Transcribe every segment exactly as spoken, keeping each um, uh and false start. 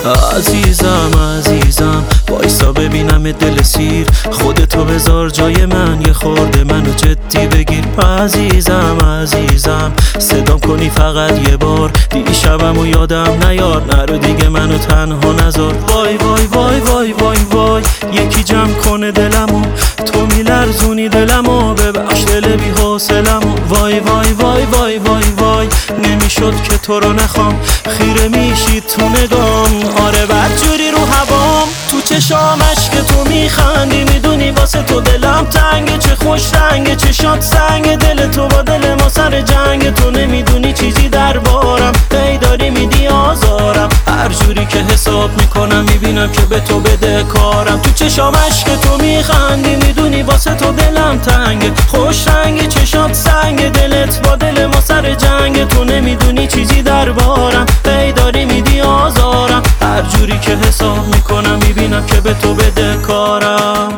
عزیزم عزیزم وایسا ببینم دل سیر، خودتو بذار جای من، یه خورده منو جدی بگیر. عزیزم عزیزم صدام کنی فقط یه بار، دیشبمو یادم نیار، نرو دیگه منو تنها نذار. وای وای وای وای وای وای یکی جمع کنه دلمو، تو میلرزونی دلمو، ببخش دل بی حوصلمو. وای وای وای وای وای وای نمیشد که تو رو نخوام، خیره میشی تو نگام، آره بدجوری رو هوام. تو چشامش که تو میخندی، میدونی واسه تو دلم تنگه، چه خوش رنگه چشات سنگه، دل تو با دل ما سر جنگ، تو نمیدونی چیزی دربارم، هی داری میدی آزارم، هر جوری که حساب میکنم میبینم که به تو بده کارم. تو چشامش که تو میخندی، میدونی واسه تو دلم تنگه، خوش رنگه چشات سنگه، دلت با دل ما سر جنگ، تو نمیدونی چیزی دربارم، هی داری میدی آزارم، هر جوری که حساب میکنم میبینم که به تو بده کارم.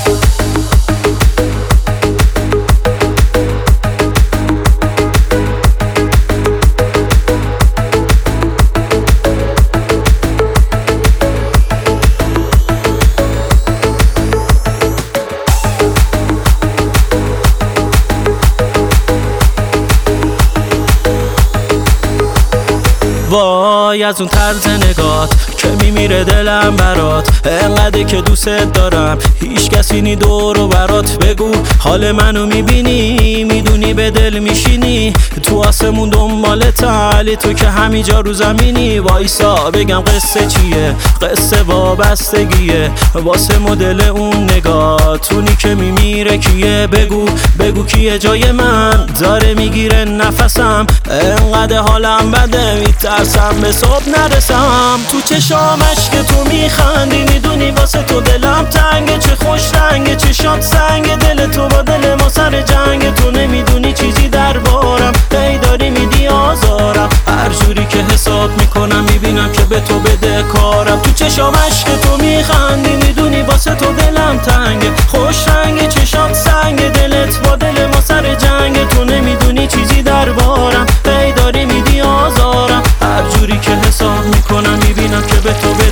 وای از اون طرز نگات که میمیره دلم برات، انقدر که دوست دارم هیچ کسی نی دور و برات. بگو حال منو میبینی، میدونی به دل میشینی، تو آسمون دنبال تعالی، تو که همینجا رو زمینی. وایسا بگم قصه چیه، قصه وابستگیه، واسه مدل اون نگاه تونی که میمیره کیه. بگو بگو کیه جای من، داره میگیره نفسم، انقدر حالم بده میترسم به صبح نرسم. تو چشامش که تو میخندی، میدونی واسه تو دلم تنگه، چه خوش رنگه چشات سنگه، دل تو با دل ما سر جنگ، تو نمیدونی چیزی دربارم، هی داری میدی آزارم، هر جوری که حساب میکنم میبینم که به تو بده کارم. تو چشامش که تو میخندی، میدونی واسه تو دلم تنگه، خوش رنگه چشات سنگه، دلت با دل ما سر جنگ، تو نمیدونی چیزی دربارم، هی داری میدی آزارم، هر جوری که حساب میکنم میبینم که به تو